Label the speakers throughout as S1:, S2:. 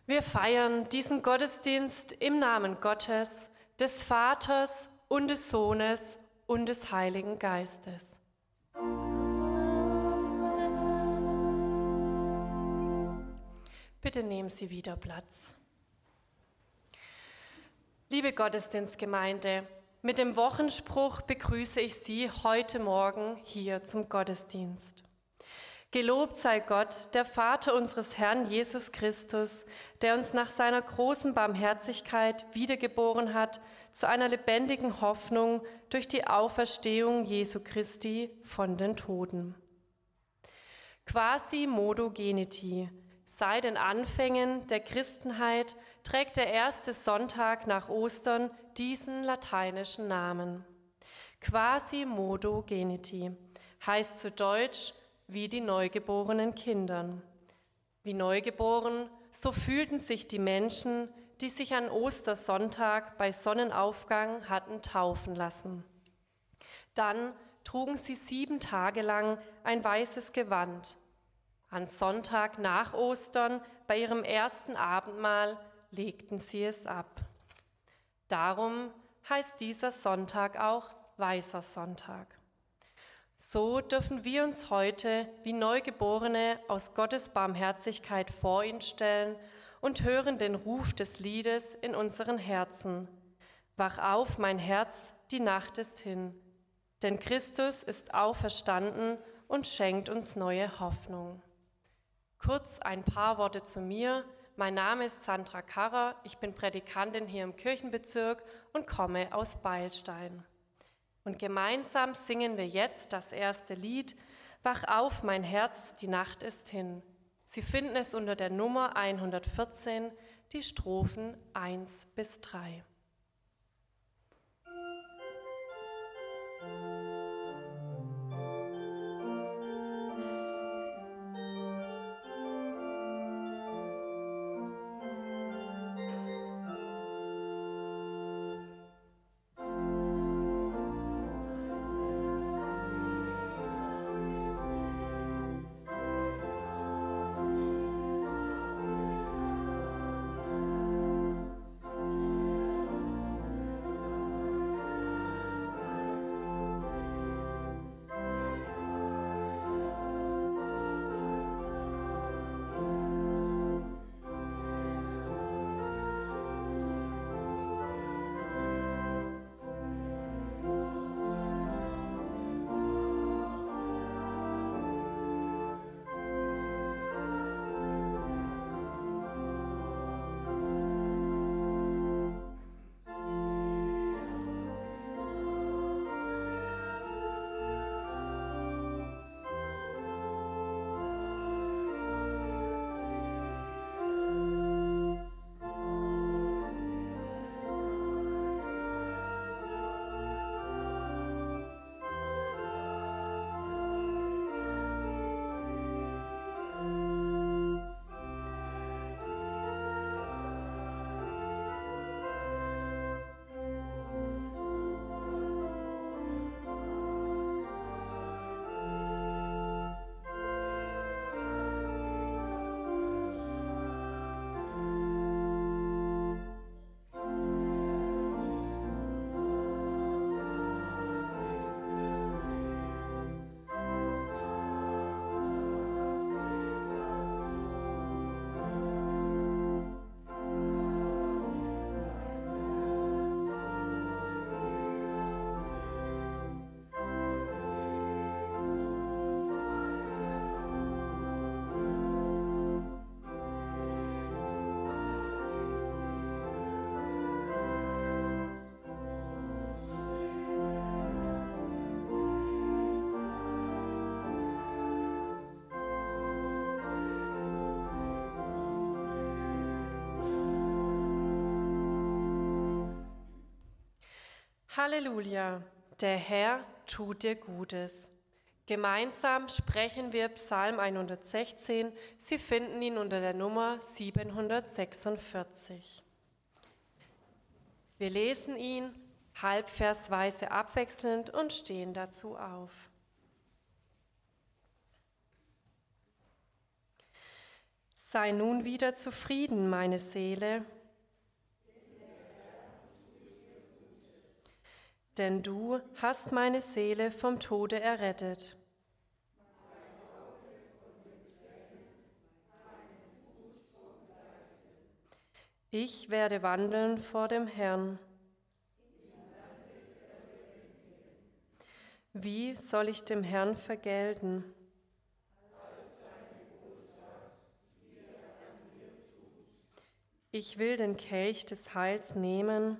S1: Wir feiern diesen Gottesdienst im Namen Gottes, des Vaters und des Sohnes und des Heiligen Geistes. Bitte nehmen Sie wieder Platz. Liebe Gottesdienstgemeinde, mit dem Wochenspruch begrüße ich Sie heute Morgen hier zum Gottesdienst. Gelobt sei Gott, der Vater unseres Herrn Jesus Christus, der uns nach seiner großen Barmherzigkeit wiedergeboren hat zu einer lebendigen Hoffnung durch die Auferstehung Jesu Christi von den Toten. Quasi modo geniti, seit den Anfängen der Christenheit trägt der erste Sonntag nach Ostern diesen lateinischen Namen. Quasi modo geniti heißt zu Deutsch wie die neugeborenen Kindern. Wie neugeboren, so fühlten sich die Menschen, die sich an Ostersonntag bei Sonnenaufgang hatten taufen lassen. Dann trugen sie 7 Tage lang ein weißes Gewand. An Sonntag nach Ostern, bei ihrem ersten Abendmahl, legten sie es ab. Darum heißt dieser Sonntag auch Weißer Sonntag. So dürfen wir uns heute wie Neugeborene aus Gottes Barmherzigkeit vor ihn stellen und hören den Ruf des Liedes in unseren Herzen. Wach auf, mein Herz, die Nacht ist hin, denn Christus ist auferstanden und schenkt uns neue Hoffnung. Kurz ein paar Worte zu mir. Mein Name ist Sandra Karrer, ich bin Prädikantin hier im Kirchenbezirk und komme aus Beilstein. Und gemeinsam singen wir jetzt das erste Lied, Wach auf, mein Herz, die Nacht ist hin. Sie finden es unter der Nummer 114, die Strophen 1 bis 3. Halleluja, der Herr tut dir Gutes. Gemeinsam sprechen wir Psalm 116, Sie finden ihn unter der Nummer 746. Wir lesen ihn halbversweise abwechselnd und stehen dazu auf. Sei nun wieder zufrieden, meine Seele, denn du hast meine Seele vom Tode errettet. Ich werde wandeln vor dem Herrn. Wie soll ich dem Herrn vergelten? Ich will den Kelch des Heils nehmen.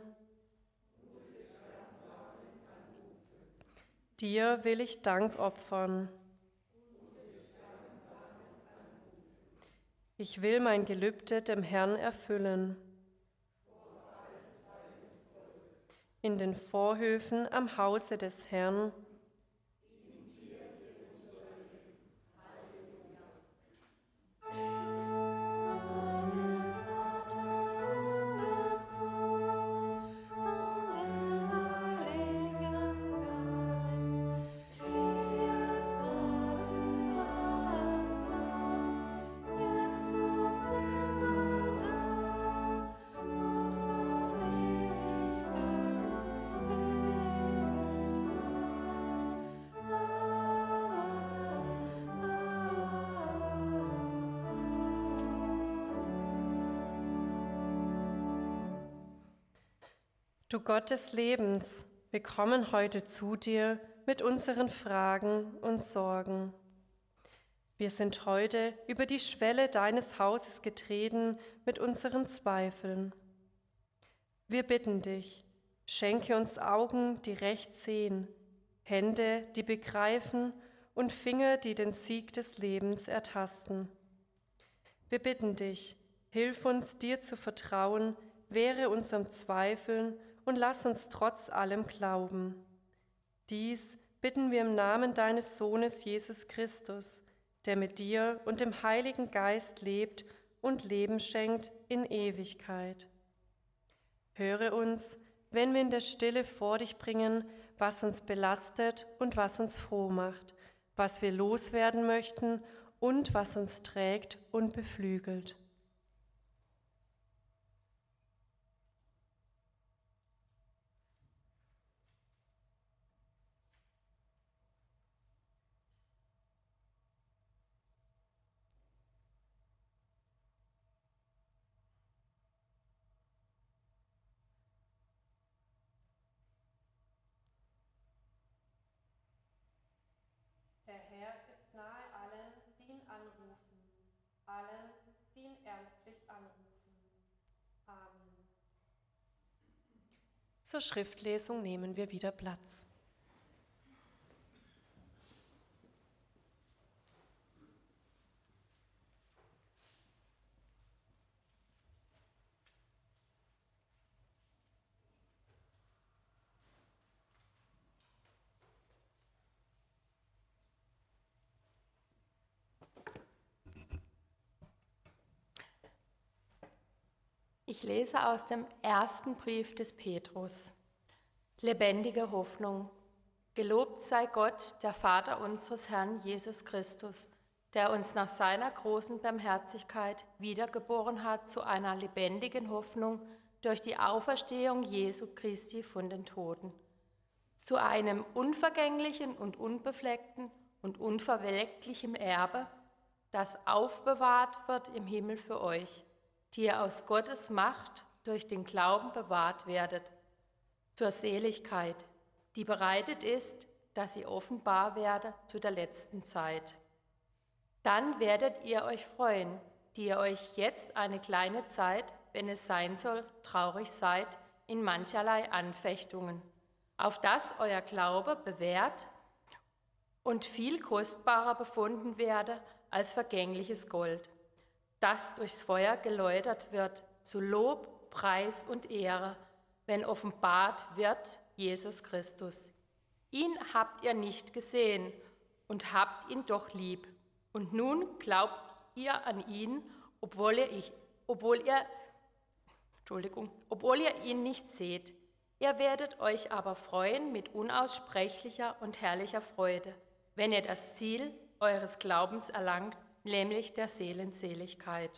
S1: Dir will ich Dank opfern. Ich will mein Gelübde dem Herrn erfüllen. In den Vorhöfen am Hause des Herrn. Du Gott des Lebens, wir kommen heute zu dir mit unseren Fragen und Sorgen. Wir sind heute über die Schwelle deines Hauses getreten mit unseren Zweifeln. Wir bitten dich, schenke uns Augen, die recht sehen, Hände, die begreifen und Finger, die den Sieg des Lebens ertasten. Wir bitten dich, hilf uns, dir zu vertrauen, wehre unserem Zweifeln und lass uns trotz allem glauben. Dies bitten wir im Namen deines Sohnes Jesus Christus, der mit dir und dem Heiligen Geist lebt und Leben schenkt in Ewigkeit. Höre uns, wenn wir in der Stille vor dich bringen, was uns belastet und was uns froh macht, was wir loswerden möchten und was uns trägt und beflügelt. Der Herr ist nahe allen, die ihn anrufen, allen, die ihn ernstlich anrufen. Amen. Zur Schriftlesung nehmen wir wieder Platz.
S2: Ich lese aus dem ersten Brief des Petrus. Lebendige Hoffnung. Gelobt sei Gott, der Vater unseres Herrn Jesus Christus, der uns nach seiner großen Barmherzigkeit wiedergeboren hat zu einer lebendigen Hoffnung durch die Auferstehung Jesu Christi von den Toten, zu einem unvergänglichen und unbefleckten und unverwelklichen Erbe, das aufbewahrt wird im Himmel für euch, die ihr aus Gottes Macht durch den Glauben bewahrt werdet, zur Seligkeit, die bereitet ist, dass sie offenbar werde zu der letzten Zeit. Dann werdet ihr euch freuen, die ihr euch jetzt eine kleine Zeit, wenn es sein soll, traurig seid in mancherlei Anfechtungen, auf dass euer Glaube bewährt und viel kostbarer befunden werde als vergängliches Gold, das durchs Feuer geläutert wird, zu Lob, Preis und Ehre, wenn offenbart wird Jesus Christus. Ihn habt ihr nicht gesehen und habt ihn doch lieb. Und nun glaubt ihr an ihn, obwohl ihr ihn nicht seht. Ihr werdet euch aber freuen mit unaussprechlicher und herrlicher Freude, wenn ihr das Ziel eures Glaubens erlangt, nämlich der Seelenseligkeit.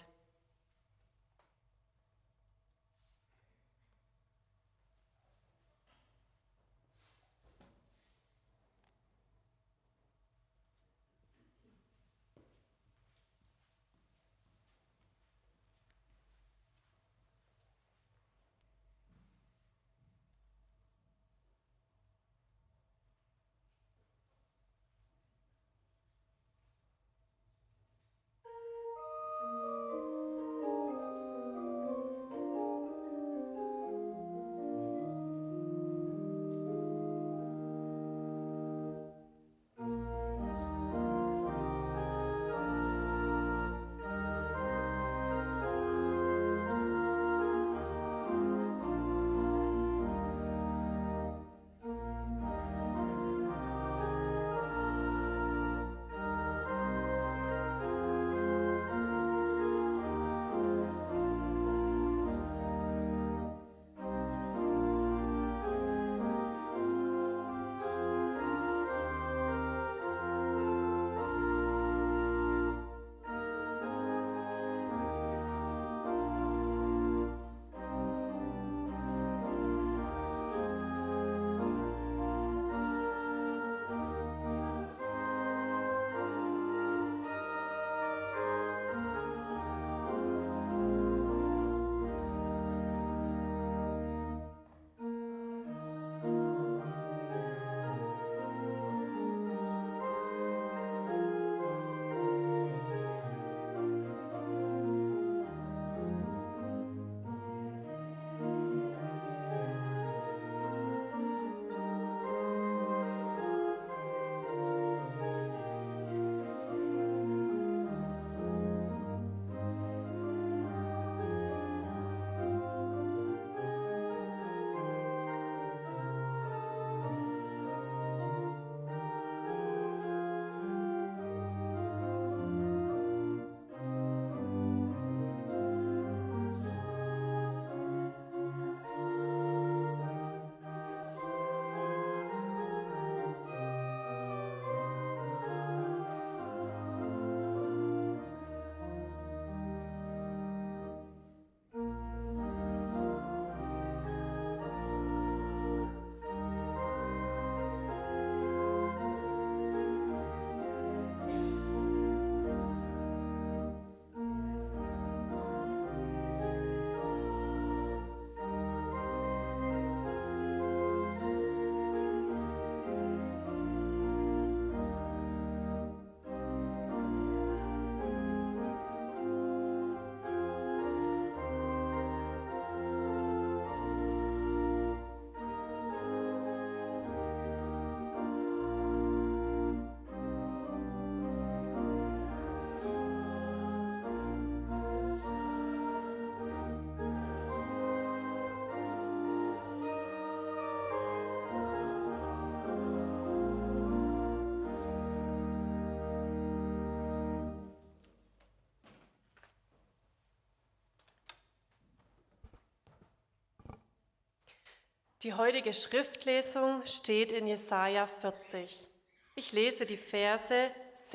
S1: Die heutige Schriftlesung steht in Jesaja 40. Ich lese die Verse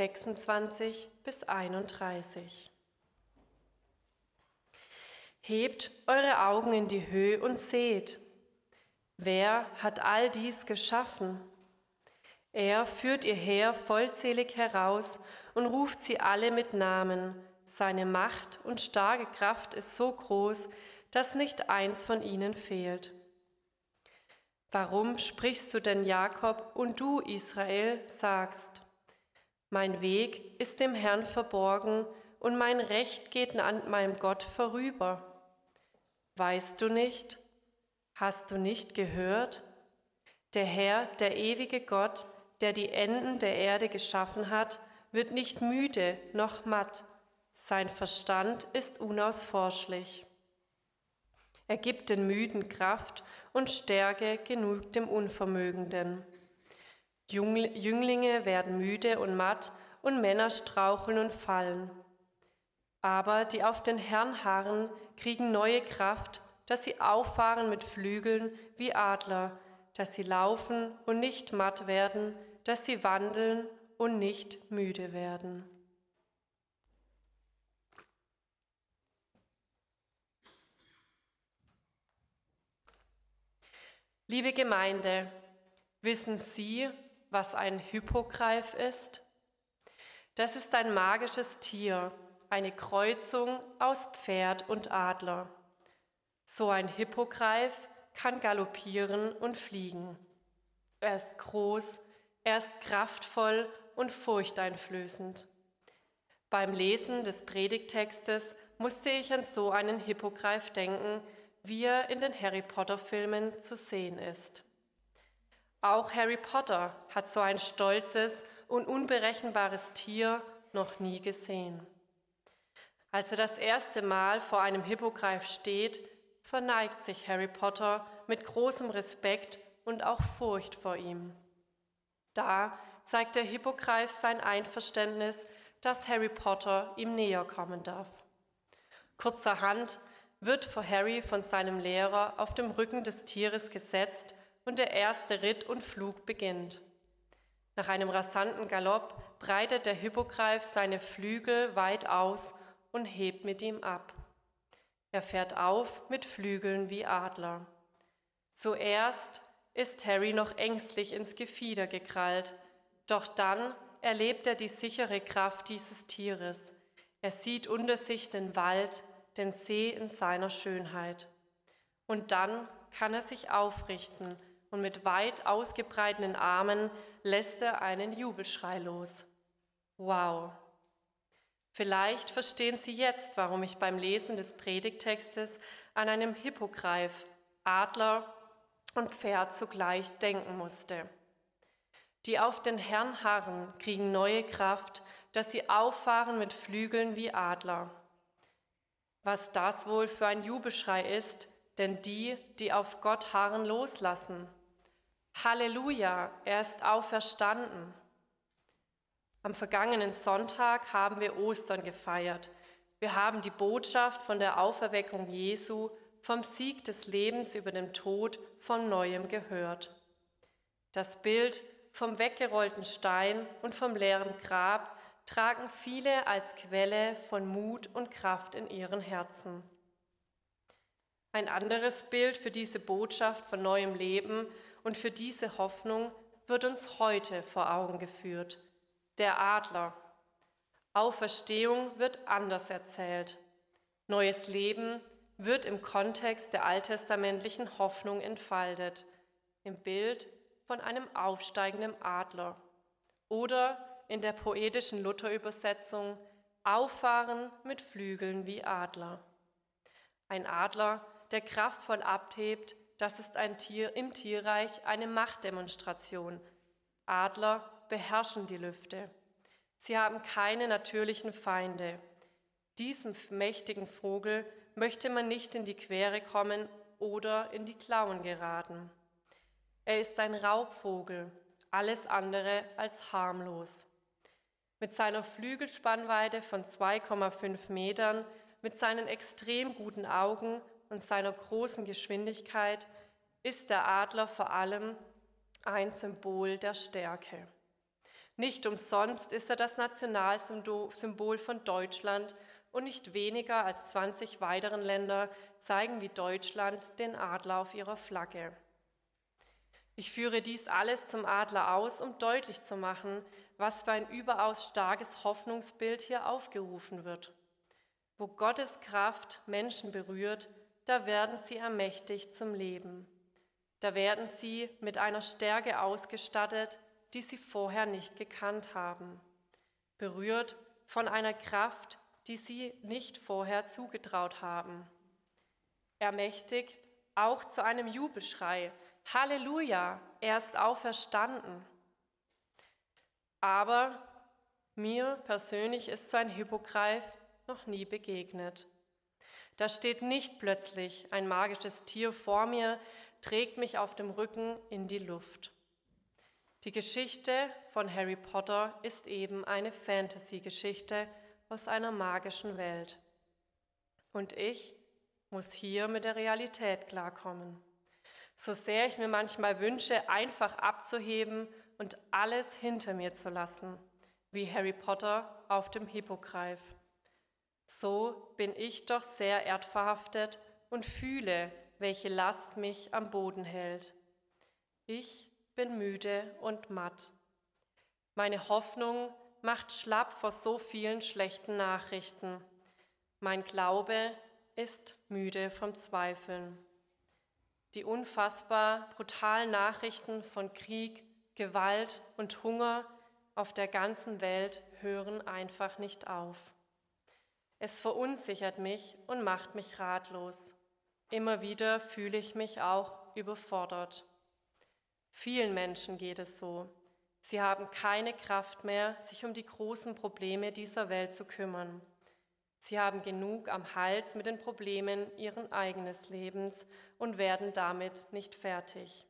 S1: 26 bis 31. Hebt eure Augen in die Höhe und seht. Wer hat all dies geschaffen? Er führt ihr Heer vollzählig heraus und ruft sie alle mit Namen. Seine Macht und starke Kraft ist so groß, dass nicht eins von ihnen fehlt. Warum sprichst du denn, Jakob, und du, Israel, sagst: Mein Weg ist dem Herrn verborgen und mein Recht geht an meinem Gott vorüber? Weißt du nicht? Hast du nicht gehört? Der Herr, der ewige Gott, der die Enden der Erde geschaffen hat, wird nicht müde noch matt. Sein Verstand ist unausforschlich. Er gibt den Müden Kraft und Stärke genug dem Unvermögenden. Jünglinge werden müde und matt und Männer straucheln und fallen. Aber die auf den Herrn harren, kriegen neue Kraft, dass sie auffahren mit Flügeln wie Adler, dass sie laufen und nicht matt werden, dass sie wandeln und nicht müde werden. Liebe Gemeinde, wissen Sie, was ein Hippogreif ist? Das ist ein magisches Tier, eine Kreuzung aus Pferd und Adler. So ein Hippogreif kann galoppieren und fliegen. Er ist groß, er ist kraftvoll und furchteinflößend. Beim Lesen des Predigttextes musste ich an so einen Hippogreif denken, wie er in den Harry-Potter-Filmen zu sehen ist. Auch Harry Potter hat so ein stolzes und unberechenbares Tier noch nie gesehen. Als er das erste Mal vor einem Hippogreif steht, verneigt sich Harry Potter mit großem Respekt und auch Furcht vor ihm. Da zeigt der Hippogreif sein Einverständnis, dass Harry Potter ihm näher kommen darf. Kurzerhand wird vor Harry von seinem Lehrer auf dem Rücken des Tieres gesetzt und der erste Ritt und Flug beginnt. Nach einem rasanten Galopp breitet der Hippogreif seine Flügel weit aus und hebt mit ihm ab. Er fährt auf mit Flügeln wie Adler. Zuerst ist Harry noch ängstlich ins Gefieder gekrallt, doch dann erlebt er die sichere Kraft dieses Tieres. Er sieht unter sich den Wald, den See in seiner Schönheit. Und dann kann er sich aufrichten und mit weit ausgebreiteten Armen lässt er einen Jubelschrei los. Wow! Vielleicht verstehen Sie jetzt, warum ich beim Lesen des Predigttextes an einem Hippogreif, Adler und Pferd zugleich denken musste. Die auf den Herrn harren, kriegen neue Kraft, dass sie auffahren mit Flügeln wie Adler. Was das wohl für ein Jubelschrei ist, denn die auf Gott harren, loslassen. Halleluja, er ist auferstanden. Am vergangenen Sonntag haben wir Ostern gefeiert. Wir haben die Botschaft von der Auferweckung Jesu, vom Sieg des Lebens über den Tod von Neuem gehört. Das Bild vom weggerollten Stein und vom leeren Grab tragen viele als Quelle von Mut und Kraft in ihren Herzen. Ein anderes Bild für diese Botschaft von neuem Leben und für diese Hoffnung wird uns heute vor Augen geführt. Der Adler. Auferstehung wird anders erzählt. Neues Leben wird im Kontext der alttestamentlichen Hoffnung entfaltet, im Bild von einem aufsteigenden Adler oder in der poetischen Luther-Übersetzung Auffahren mit Flügeln wie Adler. Ein Adler, der kraftvoll abhebt, das ist ein Tier im Tierreich eine Machtdemonstration. Adler beherrschen die Lüfte. Sie haben keine natürlichen Feinde. Diesem mächtigen Vogel möchte man nicht in die Quere kommen oder in die Klauen geraten. Er ist ein Raubvogel, alles andere als harmlos. Mit seiner Flügelspannweite von 2,5 Metern, mit seinen extrem guten Augen und seiner großen Geschwindigkeit ist der Adler vor allem ein Symbol der Stärke. Nicht umsonst ist er das Nationalsymbol von Deutschland und nicht weniger als 20 weiteren Länder zeigen wie Deutschland den Adler auf ihrer Flagge. Ich führe dies alles zum Adler aus, um deutlich zu machen, was für ein überaus starkes Hoffnungsbild hier aufgerufen wird. Wo Gottes Kraft Menschen berührt, da werden sie ermächtigt zum Leben. Da werden sie mit einer Stärke ausgestattet, die sie vorher nicht gekannt haben. Berührt von einer Kraft, die sie nicht vorher zugetraut haben. Ermächtigt auch zu einem Jubelschrei. Halleluja, er ist auferstanden. Aber mir persönlich ist so ein Hippogreif noch nie begegnet. Da steht nicht plötzlich ein magisches Tier vor mir, trägt mich auf dem Rücken in die Luft. Die Geschichte von Harry Potter ist eben eine Fantasy-Geschichte aus einer magischen Welt. Und ich muss hier mit der Realität klarkommen. So sehr ich mir manchmal wünsche, einfach abzuheben und alles hinter mir zu lassen, wie Harry Potter auf dem Hippogreif. So bin ich doch sehr erdverhaftet und fühle, welche Last mich am Boden hält. Ich bin müde und matt. Meine Hoffnung macht schlapp vor so vielen schlechten Nachrichten. Mein Glaube ist müde vom Zweifeln. Die unfassbar brutalen Nachrichten von Krieg, Gewalt und Hunger auf der ganzen Welt hören einfach nicht auf. Es verunsichert mich und macht mich ratlos. Immer wieder fühle ich mich auch überfordert. Vielen Menschen geht es so. Sie haben keine Kraft mehr, sich um die großen Probleme dieser Welt zu kümmern. Sie haben genug am Hals mit den Problemen ihren eigenen Lebens und werden damit nicht fertig.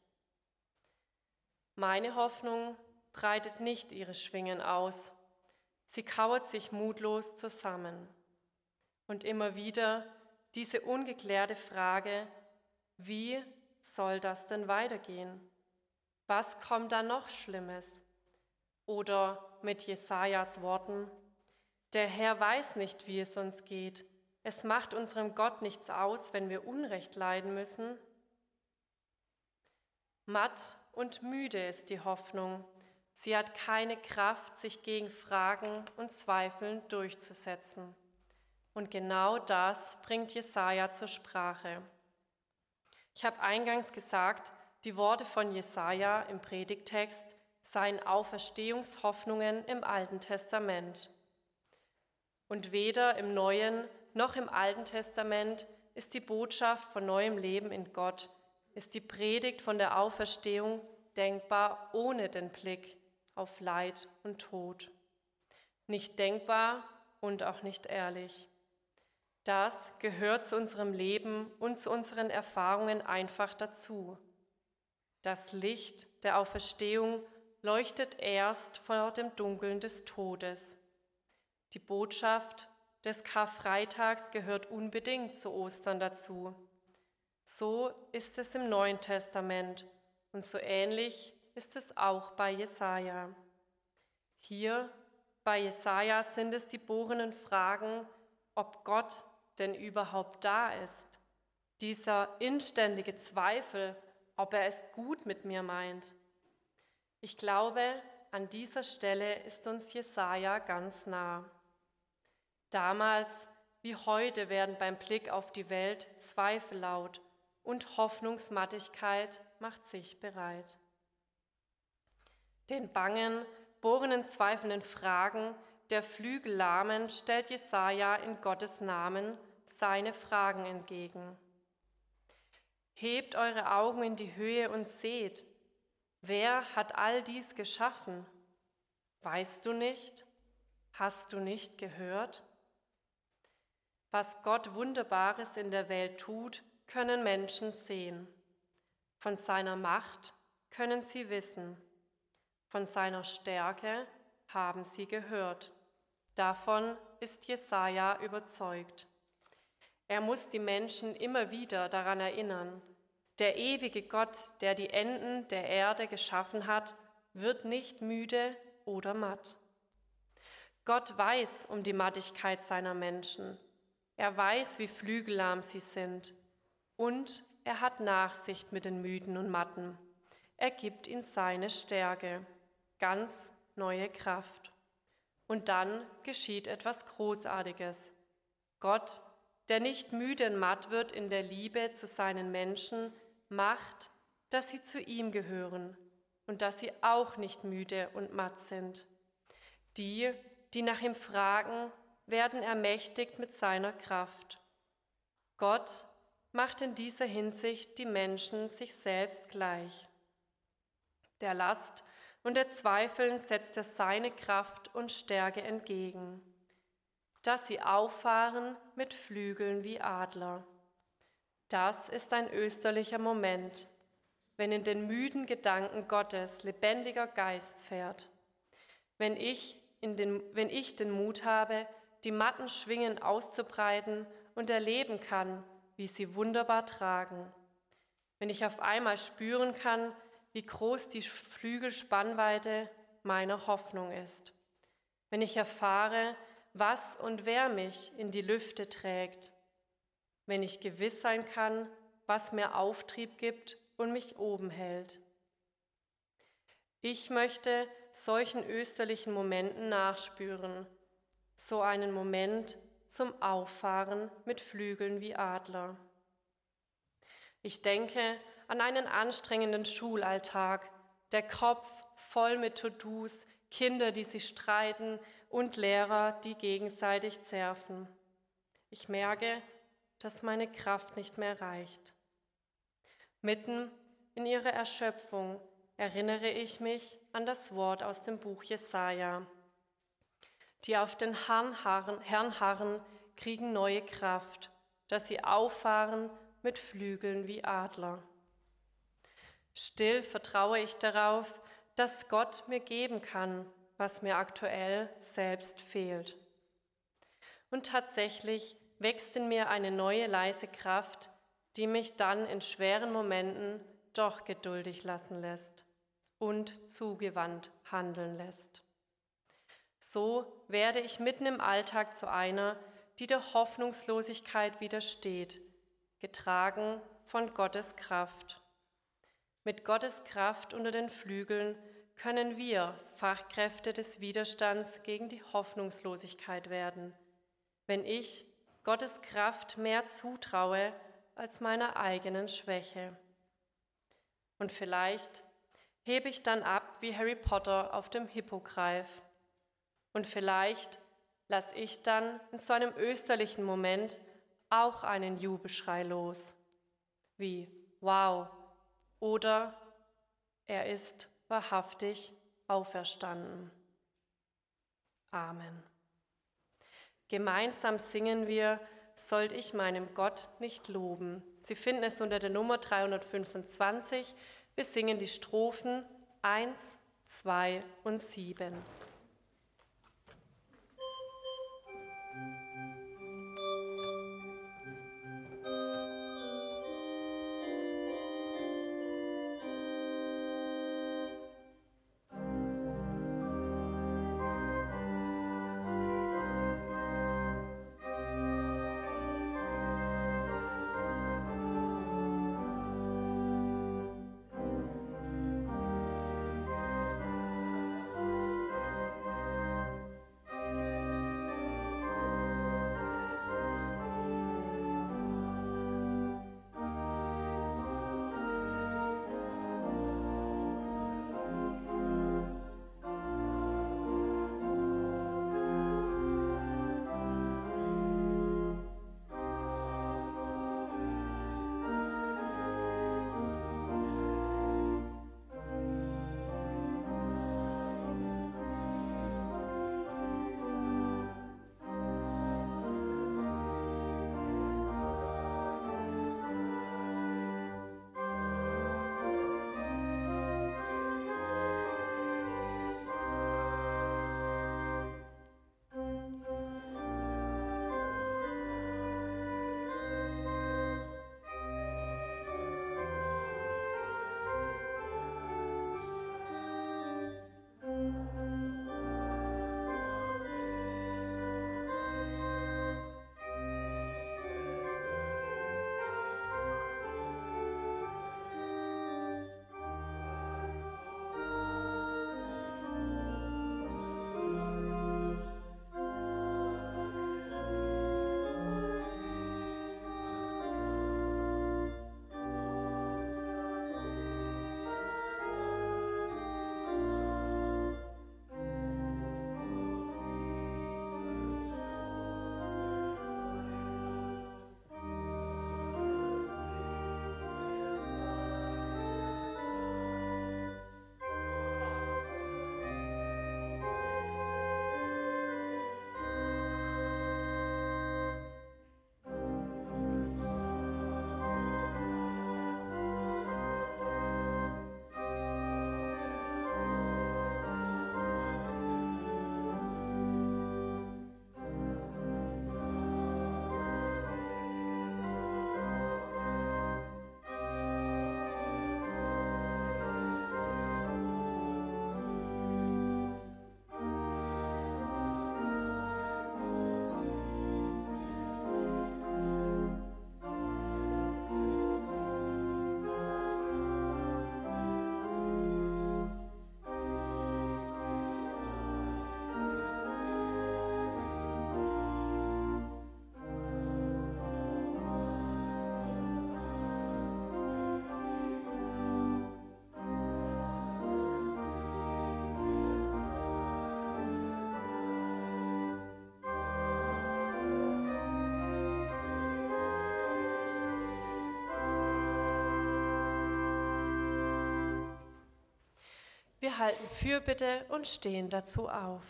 S1: Meine Hoffnung breitet nicht ihre Schwingen aus. Sie kauert sich mutlos zusammen. Und immer wieder diese ungeklärte Frage, wie soll das denn weitergehen? Was kommt da noch Schlimmes? Oder mit Jesajas Worten, der Herr weiß nicht, wie es uns geht. Es macht unserem Gott nichts aus, wenn wir Unrecht leiden müssen. Matt und müde ist die Hoffnung. Sie hat keine Kraft, sich gegen Fragen und Zweifeln durchzusetzen. Und genau das bringt Jesaja zur Sprache. Ich habe eingangs gesagt, die Worte von Jesaja im Predigttext seien Auferstehungshoffnungen im Alten Testament. Und weder im Neuen noch im Alten Testament ist die Botschaft von neuem Leben in Gott, ist die Predigt von der Auferstehung denkbar ohne den Blick auf Leid und Tod. Nicht denkbar und auch nicht ehrlich. Das gehört zu unserem Leben und zu unseren Erfahrungen einfach dazu. Das Licht der Auferstehung leuchtet erst vor dem Dunkeln des Todes. Die Botschaft des Karfreitags gehört unbedingt zu Ostern dazu. So ist es im Neuen Testament und so ähnlich ist es auch bei Jesaja. Hier bei Jesaja sind es die bohrenden Fragen, ob Gott denn überhaupt da ist. Dieser inständige Zweifel, ob er es gut mit mir meint. Ich glaube, an dieser Stelle ist uns Jesaja ganz nah. Damals wie heute werden beim Blick auf die Welt Zweifel laut und Hoffnungsmattigkeit macht sich bereit. Den bangen, bohrenden, zweifelnden Fragen der Flügellahmen stellt Jesaja in Gottes Namen seine Fragen entgegen. Hebt eure Augen in die Höhe und seht, wer hat all dies geschaffen? Weißt du nicht? Hast du nicht gehört? Was Gott Wunderbares in der Welt tut, können Menschen sehen. Von seiner Macht können sie wissen. Von seiner Stärke haben sie gehört. Davon ist Jesaja überzeugt. Er muss die Menschen immer wieder daran erinnern, der ewige Gott, der die Enden der Erde geschaffen hat, wird nicht müde oder matt. Gott weiß um die Mattigkeit seiner Menschen. Er weiß, wie flügellahm sie sind. Und er hat Nachsicht mit den Müden und Matten. Er gibt ihnen seine Stärke, ganz neue Kraft. Und dann geschieht etwas Großartiges. Gott, der nicht müde und matt wird in der Liebe zu seinen Menschen, macht, dass sie zu ihm gehören und dass sie auch nicht müde und matt sind. Die, die nach ihm fragen, werden ermächtigt mit seiner Kraft. Gott macht in dieser Hinsicht die Menschen sich selbst gleich. Der Last und der Zweifeln setzt er seine Kraft und Stärke entgegen, dass sie auffahren mit Flügeln wie Adler. Das ist ein österlicher Moment, wenn in den müden Gedanken Gottes lebendiger Geist fährt. Wenn ich den Mut habe, die matten Schwingen auszubreiten und erleben kann, wie sie wunderbar tragen. Wenn ich auf einmal spüren kann, wie groß die Flügelspannweite meiner Hoffnung ist. Wenn ich erfahre, was und wer mich in die Lüfte trägt. Wenn ich gewiss sein kann, was mir Auftrieb gibt und mich oben hält. Ich möchte solchen österlichen Momenten nachspüren, so einen Moment zum Auffahren mit Flügeln wie Adler. Ich denke an einen anstrengenden Schulalltag, der Kopf voll mit To-Dos, Kinder, die sich streiten und Lehrer, die gegenseitig zerfen. Ich merke, dass meine Kraft nicht mehr reicht. Mitten in ihrer Erschöpfung erinnere ich mich an das Wort aus dem Buch Jesaja. Die auf den Herrn harren, kriegen neue Kraft, dass sie auffahren mit Flügeln wie Adler. Still vertraue ich darauf, dass Gott mir geben kann, was mir aktuell selbst fehlt. Und tatsächlich wächst in mir eine neue leise Kraft, die mich dann in schweren Momenten doch geduldig lassen lässt und zugewandt handeln lässt. So werde ich mitten im Alltag zu einer, die der Hoffnungslosigkeit widersteht, getragen von Gottes Kraft. Mit Gottes Kraft unter den Flügeln können wir Fachkräfte des Widerstands gegen die Hoffnungslosigkeit werden, wenn ich Gottes Kraft mehr zutraue als meiner eigenen Schwäche. Und vielleicht hebe ich dann ab wie Harry Potter auf dem Hippogreif. Und vielleicht lasse ich dann in so einem österlichen Moment auch einen Jubelschrei los, wie wow oder er ist wahrhaftig auferstanden. Amen. Gemeinsam singen wir Sollt ich meinem Gott nicht loben. Sie finden es unter der Nummer 325. Wir singen die Strophen 1, 2 und 7. Wir halten Fürbitte und stehen dazu auf.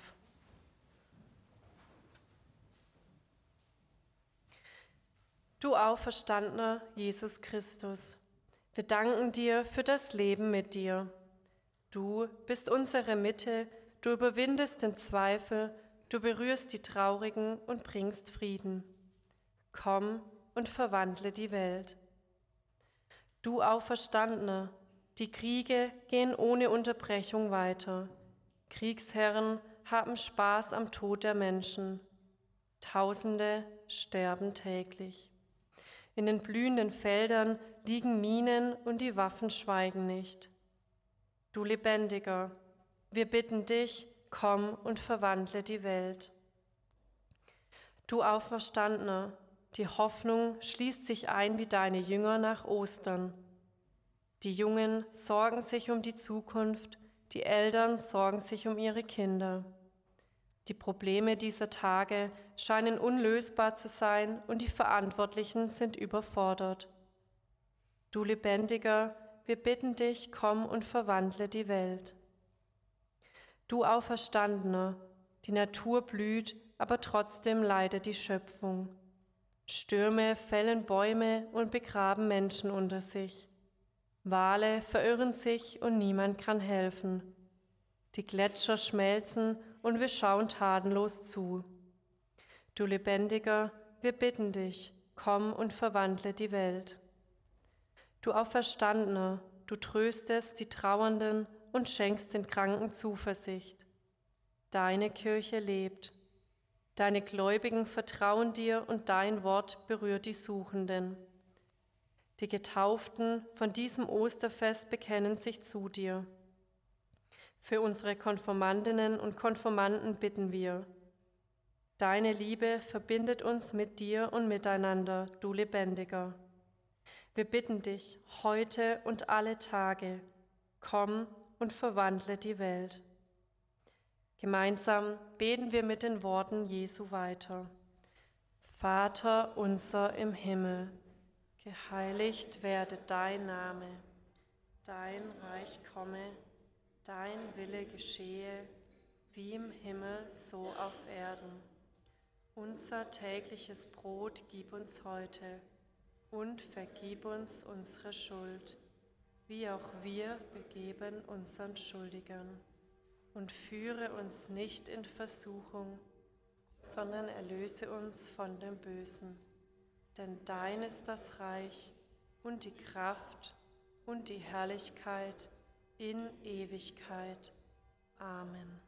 S1: Du auferstandener Jesus Christus, wir danken dir für das Leben mit dir. Du bist unsere Mitte, du überwindest den Zweifel, du berührst die Traurigen und bringst Frieden. Komm und verwandle die Welt. Du Auferstandener, die Kriege gehen ohne Unterbrechung weiter. Kriegsherren haben Spaß am Tod der Menschen. Tausende sterben täglich. In den blühenden Feldern liegen Minen und die Waffen schweigen nicht. Du Lebendiger, wir bitten dich, komm und verwandle die Welt. Du Auferstandener, die Hoffnung schließt sich ein wie deine Jünger nach Ostern. Die Jungen sorgen sich um die Zukunft, die Eltern sorgen sich um ihre Kinder. Die Probleme dieser Tage scheinen unlösbar zu sein und die Verantwortlichen sind überfordert. Du Lebendiger, wir bitten dich, komm und verwandle die Welt. Du Auferstandener, die Natur blüht, aber trotzdem leidet die Schöpfung. Stürme fällen Bäume und begraben Menschen unter sich. Wale verirren sich und niemand kann helfen. Die Gletscher schmelzen und wir schauen tatenlos zu. Du Lebendiger, wir bitten dich, komm und verwandle die Welt. Du Auferstandener, du tröstest die Trauernden und schenkst den Kranken Zuversicht. Deine Kirche lebt. Deine Gläubigen vertrauen dir und dein Wort berührt die Suchenden. Die Getauften von diesem Osterfest bekennen sich zu dir. Für unsere Konformantinnen und Konformanten bitten wir. Deine Liebe verbindet uns mit dir und miteinander, du Lebendiger. Wir bitten dich, heute und alle Tage, komm und verwandle die Welt. Gemeinsam beten wir mit den Worten Jesu weiter. Vater unser im Himmel, geheiligt werde dein Name, dein Reich komme, dein Wille geschehe, wie im Himmel, so auf Erden. Unser tägliches Brot gib uns heute und vergib uns unsere Schuld, wie auch wir vergeben unseren Schuldigern. Und führe uns nicht in Versuchung, sondern erlöse uns von dem Bösen. Denn dein ist das Reich und die Kraft und die Herrlichkeit in Ewigkeit. Amen.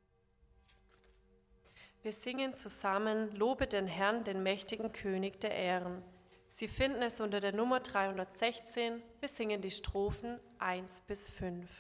S1: Wir singen zusammen Lobe den Herrn, den mächtigen König der Ehren. Sie finden es unter der Nummer 316. Wir singen die Strophen 1 bis 5.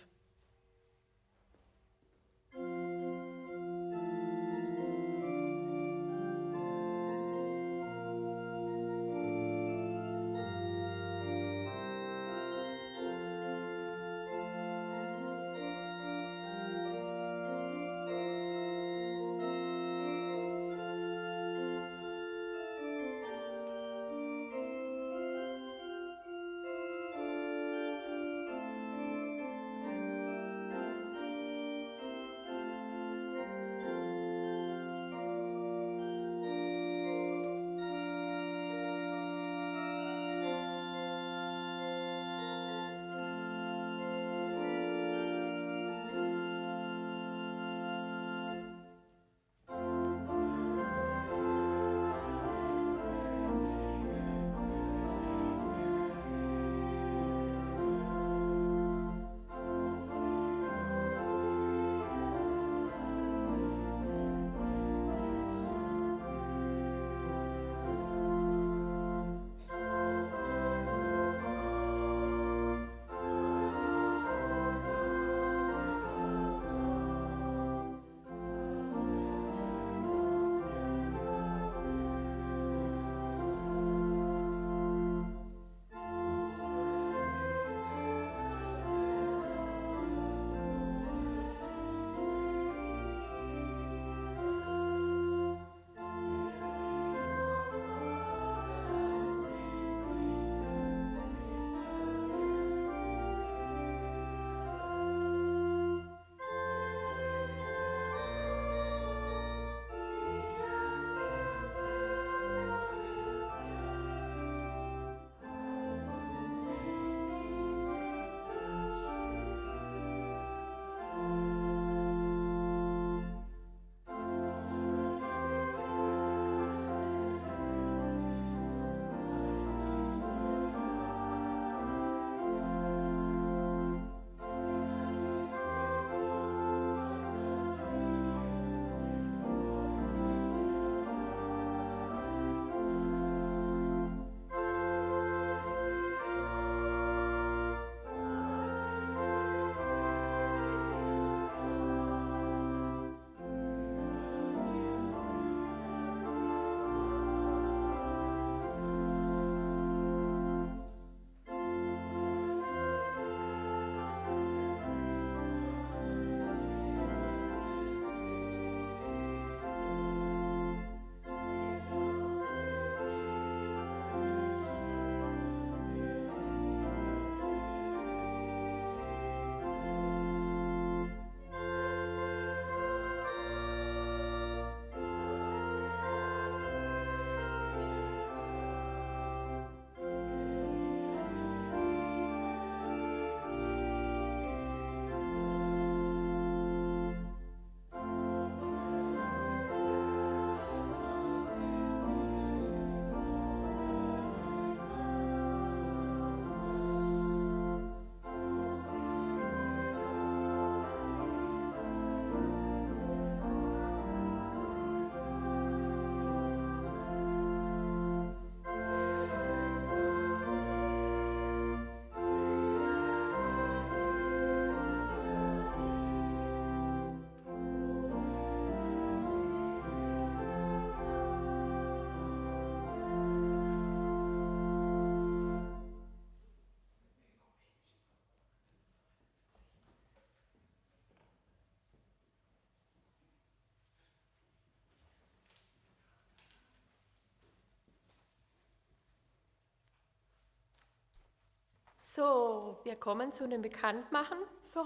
S2: So, wir kommen zu den Bekanntmachungen für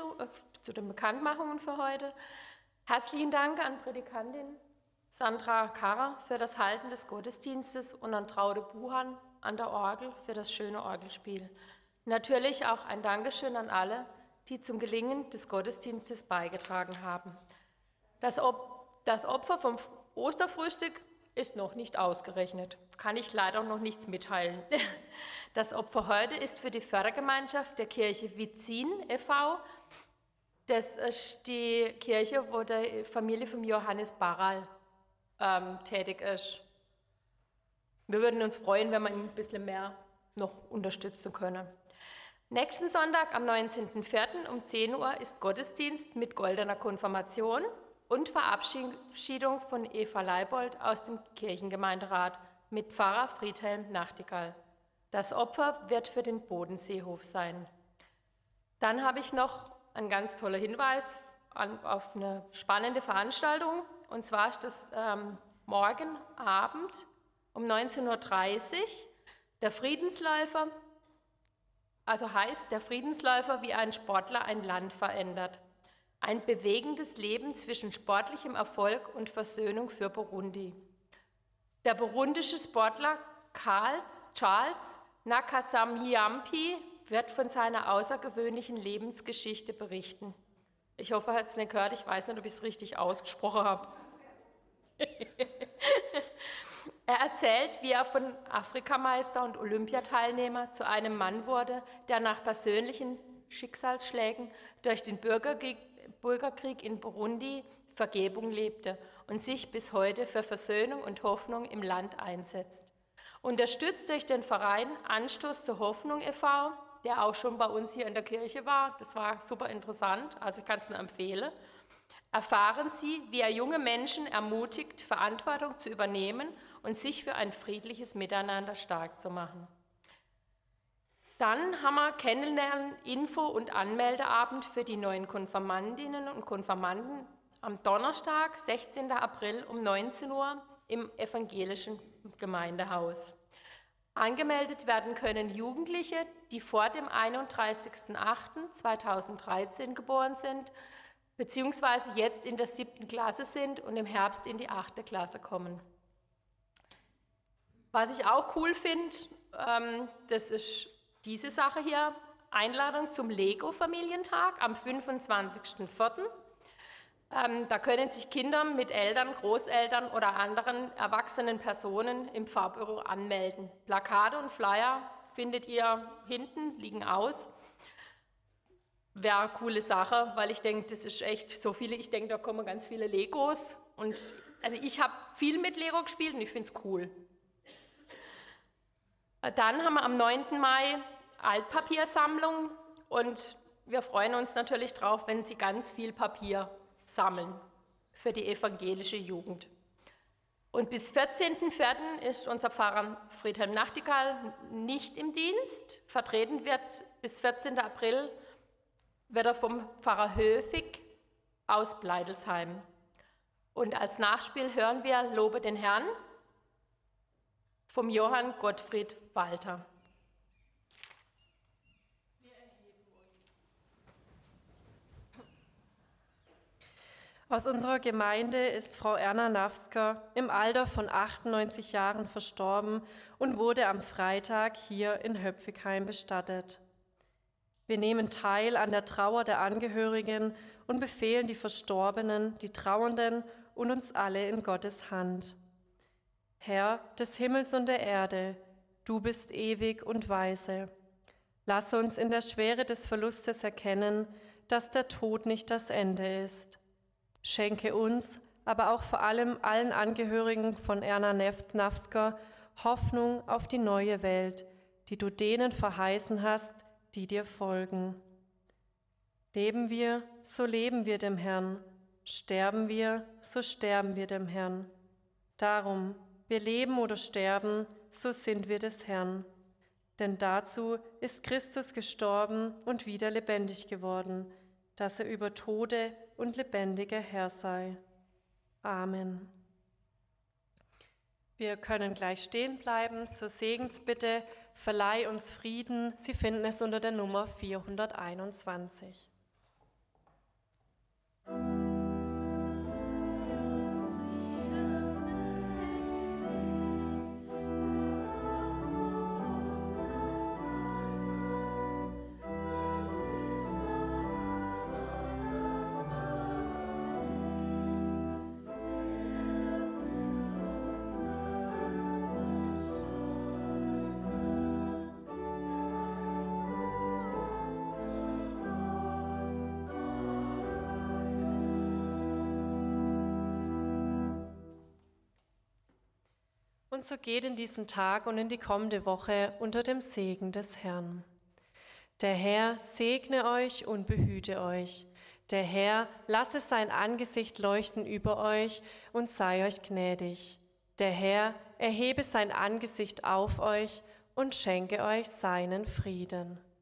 S2: heute. Herzlichen Dank an Predikantin Sandra Karrer für das Halten des Gottesdienstes und an Traude Buhan an der Orgel für das schöne Orgelspiel. Natürlich auch ein Dankeschön an alle, die zum Gelingen des Gottesdienstes beigetragen haben. Das Opfer vom Osterfrühstück ist noch nicht ausgerechnet. Kann ich leider noch nichts mitteilen. Das Opfer heute ist für die Fördergemeinschaft der Kirche Witzin e.V. Das ist die Kirche, wo die Familie von Johannes Barral tätig ist. Wir würden uns freuen, wenn wir ihn ein bisschen mehr noch unterstützen können. Nächsten Sonntag am 19.04. um 10 Uhr ist Gottesdienst mit goldener Konfirmation und Verabschiedung von Eva Leibold aus dem Kirchengemeinderat mit Pfarrer Friedhelm Nachtigall. Das Opfer wird für den Bodenseehof sein. Dann habe ich noch einen ganz tollen Hinweis auf eine spannende Veranstaltung. Und zwar ist das morgen Abend um 19.30 Uhr der Friedensläufer, also heißt der Friedensläufer, wie ein Sportler ein Land verändert. Ein bewegendes Leben zwischen sportlichem Erfolg und Versöhnung für Burundi. Der burundische Sportler Charles Nakasamiampi wird von seiner außergewöhnlichen Lebensgeschichte berichten. Ich hoffe, er hat es nicht gehört, ich weiß nicht, ob ich es richtig ausgesprochen habe. Er erzählt, wie er von Afrikameister und Olympiateilnehmer zu einem Mann wurde, der nach persönlichen Schicksalsschlägen durch den Bürgerkrieg in Burundi Vergebung lebte und sich bis heute für Versöhnung und Hoffnung im Land einsetzt. Unterstützt durch den Verein Anstoß zur Hoffnung e.V., der auch schon bei uns hier in der Kirche war, das war super interessant, also ich kann es nur empfehlen, erfahren Sie, wie er junge Menschen ermutigt, Verantwortung zu übernehmen und sich für ein friedliches Miteinander stark zu machen. Dann haben wir Kennenlernen, Info- und Anmeldeabend für die neuen Konfirmandinnen und Konfirmanden am Donnerstag, 16. April um 19 Uhr im evangelischen Gemeindehaus. Angemeldet werden können Jugendliche, die vor dem 31.08.2013 geboren sind, beziehungsweise jetzt in der 7. Klasse sind und im Herbst in die 8. Klasse kommen. Was ich auch cool finde, das ist diese Sache hier, Einladung zum Lego-Familientag am 25.04. Da können sich Kinder mit Eltern, Großeltern oder anderen erwachsenen Personen im Pfarrbüro anmelden. Plakate und Flyer findet ihr hinten, liegen aus. Wäre eine coole Sache, weil ich denke, das ist echt so viele, ich denke, da kommen ganz viele Legos. Und also ich habe viel mit Lego gespielt und ich finde es cool. Dann haben wir am 9. Mai Altpapiersammlung und wir freuen uns natürlich drauf, wenn Sie ganz viel Papier sammeln für die evangelische Jugend. Und bis 14.04. ist unser Pfarrer Friedhelm Nachtigall nicht im Dienst. Vertreten wird bis 14. April wird er vom Pfarrer Höfig aus Bleidelsheim. Und als Nachspiel hören wir Lobe den Herrn vom Johann Gottfried Walter.
S1: Aus unserer Gemeinde ist Frau Erna Nafsker im Alter von 98 Jahren verstorben und wurde am Freitag hier in Höpfigheim bestattet. Wir nehmen teil an der Trauer der Angehörigen und befehlen die Verstorbenen, die Trauernden und uns alle in Gottes Hand. Herr des Himmels und der Erde, du bist ewig und weise. Lass uns in der Schwere des Verlustes erkennen, dass der Tod nicht das Ende ist. Schenke uns, aber auch vor allem allen Angehörigen von Erna Nafsker, Hoffnung auf die neue Welt, die du denen verheißen hast, die dir folgen. Leben wir, so leben wir dem Herrn. Sterben wir, so sterben wir dem Herrn. Darum, wir leben oder sterben, so sind wir des Herrn. Denn dazu ist Christus gestorben und wieder lebendig geworden, dass er über Tode und lebendiger Herr sei. Amen. Wir können gleich stehen bleiben zur Segensbitte verleih uns Frieden. Sie finden es unter der Nummer 421. Und so geht in diesen Tag und in die kommende Woche unter dem Segen des Herrn. Der Herr segne euch und behüte euch. Der Herr lasse sein Angesicht leuchten über euch und sei euch gnädig. Der Herr erhebe sein Angesicht auf euch und schenke euch seinen Frieden.